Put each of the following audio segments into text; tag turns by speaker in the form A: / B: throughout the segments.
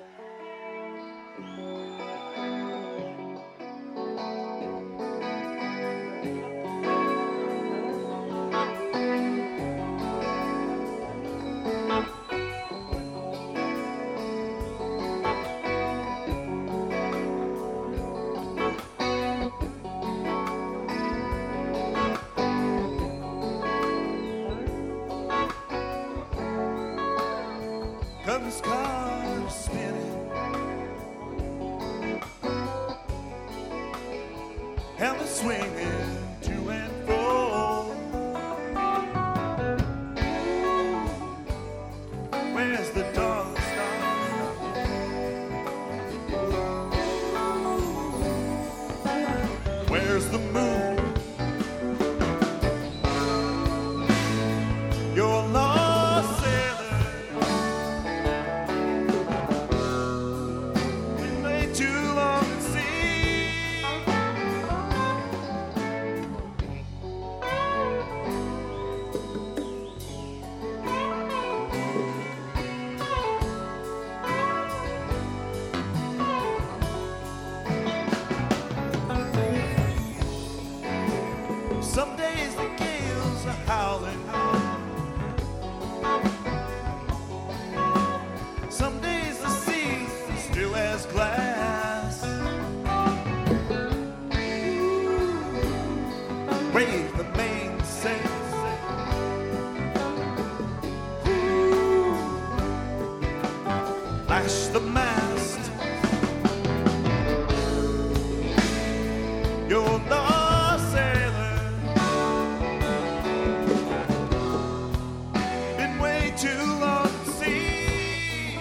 A: Comes cars spinning and the swinging to and fro. Where's the dog star? Where's the moon? Your lost sailor. Too long at sea. Some days the gales are howling. Some days the sea still as glass. Wave the mainsail. Lash the mast. You're lost sailor. Been way too long at sea.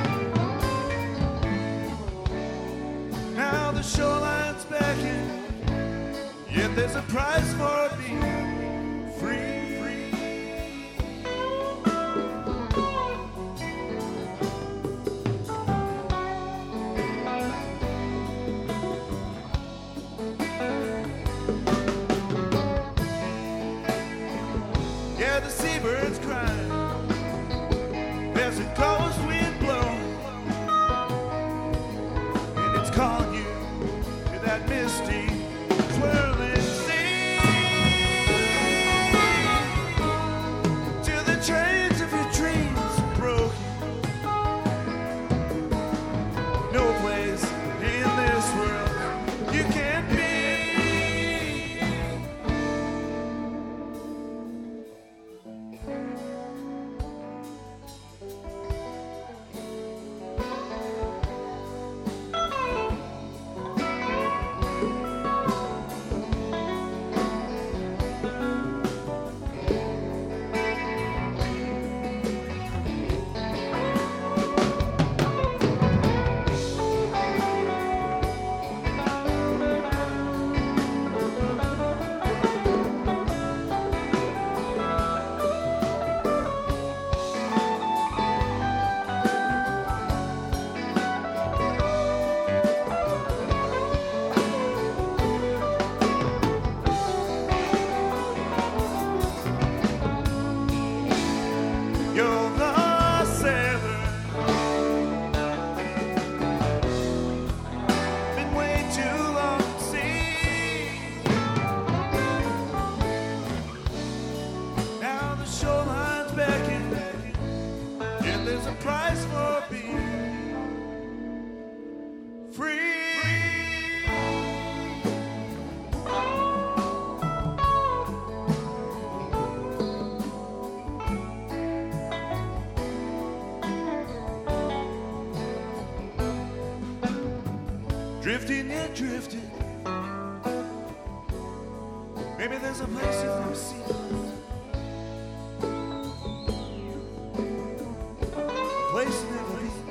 A: Now the shoreline's beckoning, yet there's a price for being free. Yeah, the seabirds crying. There's a coast wind blowing, and it's calling you to that misty, swirling sea. To the trains of your dreams broken. No place in this world you can't be. You're the sailor. Been way too long at sea. Now the shoreline's beckoning, yet there's a price for being free. Drifting yet drifting. Maybe there's a place you've never seen. A place you've never been.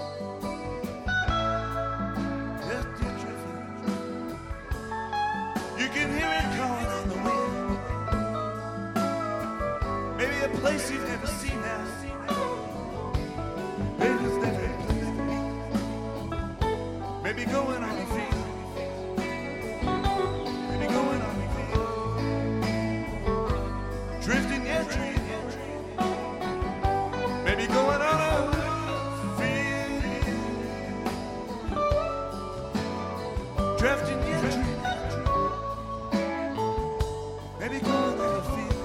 A: Just yet drifting. You can hear it calling on the wind. Maybe a place you've never seen now. Maybe it's never a place to be. Maybe going on your feet. Maybe going on your feet. Drifting yet drifting. Maybe going on a feet. drifting in your dream. Maybe going on a field.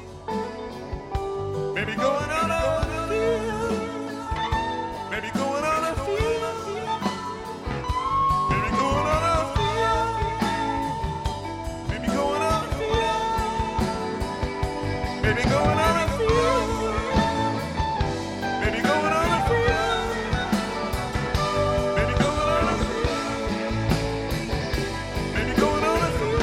A: Maybe going on a field. Maybe going on a field. Maybe going on a field. Maybe going on a field. Maybe going on a field. Maybe going on a field. Maybe going on a field. Maybe going on a field.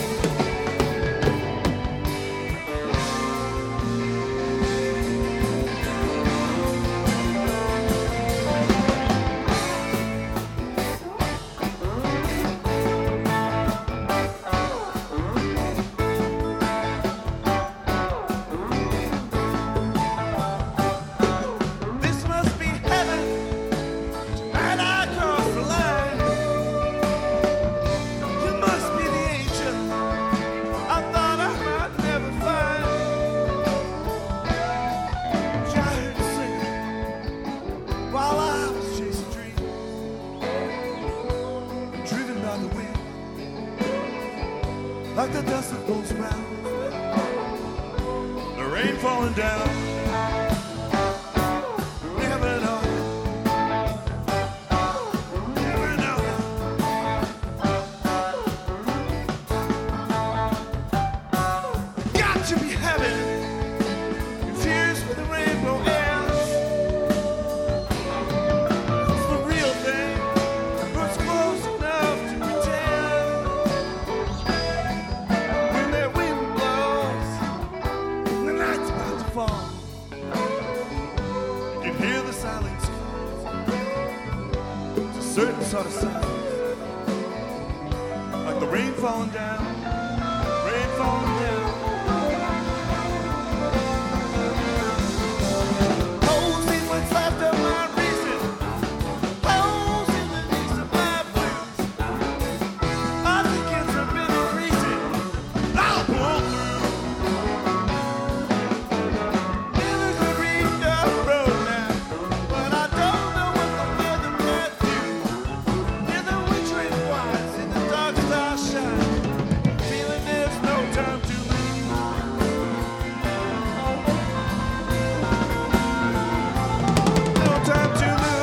A: This must be heaven. Tonight I cross the line. You must be the angel I thought I might never find. I heard you singing while I was chasing dreams, driven by the wind, like the dust that blows around, the rain falling down. Never know. Never know. Got to be heaven. Confused with the rainbow ends. It's the real thing. Who's close enough to pretend? When that wind blows, and the night's about to fall, you can hear the silence. It's a certain sort of silence, like the rain falling down, rain falling down. Holes in what's left of my reason, holes in the knees of my blues. I think it's a bit of reason I'll pull through. There's a reached up road now, but I don't know what the weather might do. Hear the wind train whines in the dark star shine, feeling there's no time to lose. No time to lose.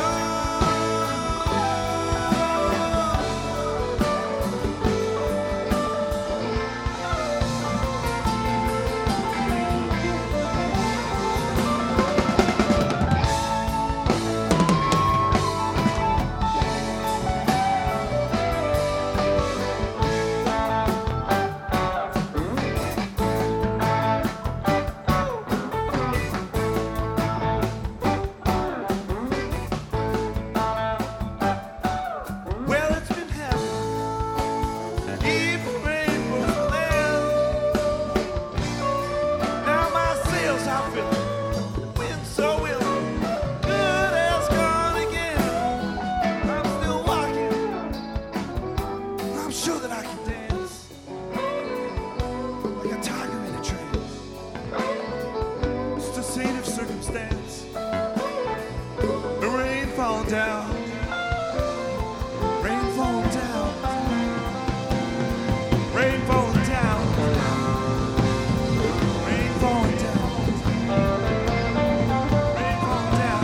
A: Well, it's been heaven, even rainbows land. Now my sails are filling, wind so willing, good as gone again. I'm still walking, I'm sure that I can dance like a tiger in a trance. Just a saint of circumstance. The rain falling down. Rain falling down. Rain falling down. Rain falling down. Rain falling down.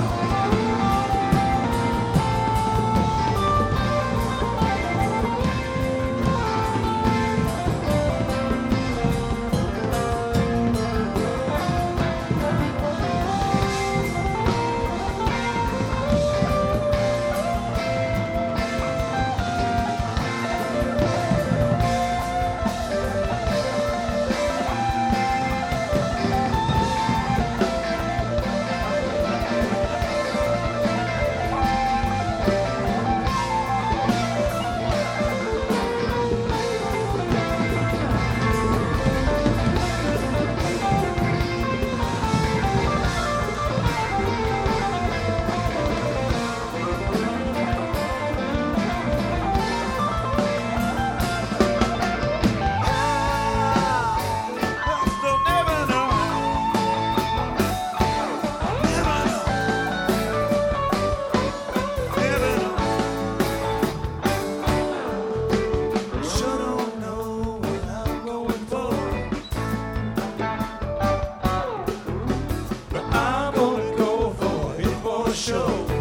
A: show.